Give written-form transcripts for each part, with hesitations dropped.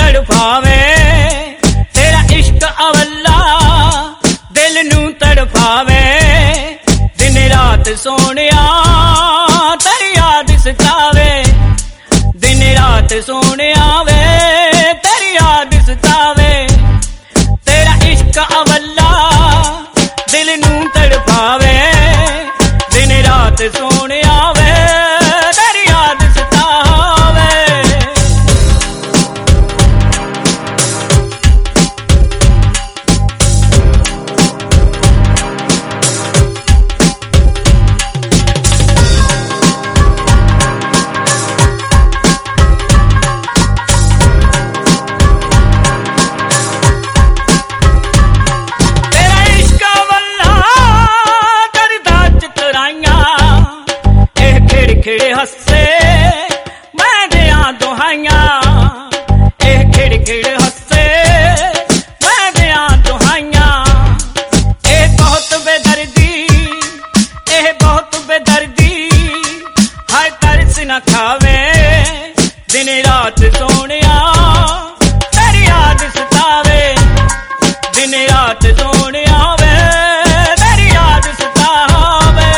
ਤੜਫਾਵੇ ਤੇਰਾ ਇਸ਼ਕ ਅਵੱਲਾ ਦਿਲ ਨੂੰ ਤੜਫਾਵੇ ਦਿਨ ਰਾਤ ਸੋਹਣਿਆ ਤੇਰੀ ਯਾਦ ਸਤਾਵੇ ਦਿਨ ਰਾਤ ਸੋਹਣਿਆ ਵੇ ਤੇਰੀ ਯਾਦ ਸਤਾਵੇ ਤੇਰਾ ਇਸ਼ਕ ਅਵੱਲਾ ਦਿਲ ਨੂੰ ਤੜਫਾਵੇ ਦਿਨ ਰਾਤ ਸੋਹਣਿਆ ਵੇ ਤੇਰੀ ਯਾਦ ਸਤਾਵੇ ਖਿੜੇ ਹੱਸੇ ਮੈਂ ਦਿਆਂ ਦੁਹਾਈਆਂ ਇਹ ਖਿੜੇ ਹੱਸੇ ਮੈਂ ਦਿਆਂ ਦੁਹਾਈਆਂ ਇਹ ਬਹੁਤ ਬੇਦਰਦੀ ਹਾਏ ਤਰਸ ਨਾ ਖਾਵੇ ਦਿਨ ਰਾਤ ਸੋਹਣਿਆ ਤੇਰੀ ਯਾਦ ਸਤਾਵੇ ਦਿਨ ਰਾਤ ਸੋਹਣਿਆ ਵੇ ਤੇਰੀ ਯਾਦ ਸਤਾਵੇ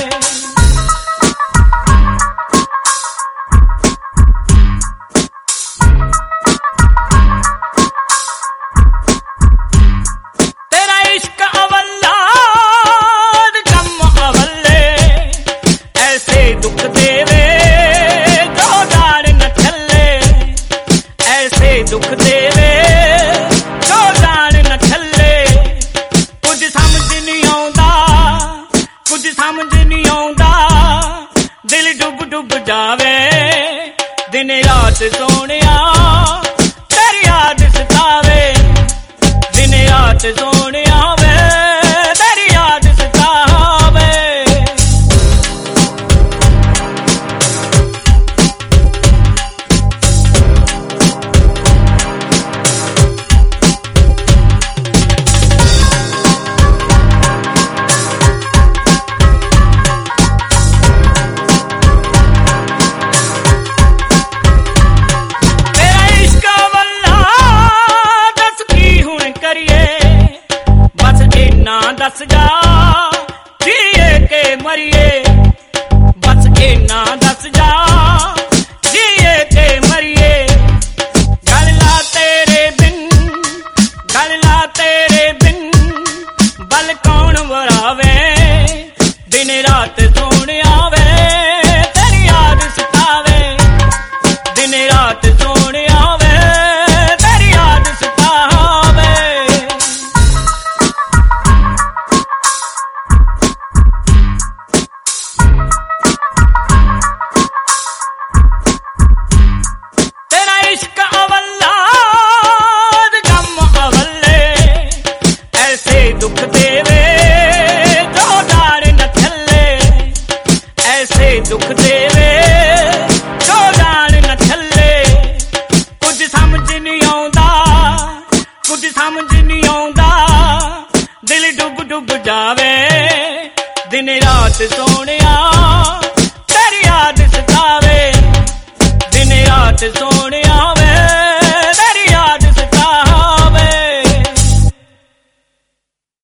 दुख देवे जो जान न छले कुछ समझ नहीं आउंदा दिल डुब जावे दिन रात सोहणिया तेरी याद सतावे दिन रात सोहणिया वे तेरी याद सतावे दस जा जिए के मरिए बस इना दस जा जिए के मरिए गलला तेरे बिन बल कौन वरावे दिन रात सोहणिया वे तेरी याद सतावे दिन रात सोहणिया वे तेरी याद सतावे दुख देवे जो जान न छले कुछ समझ नहीं आउंदा दिल डुब जावे दिन रात सोहणिया तेरी याद सतावे दिन रात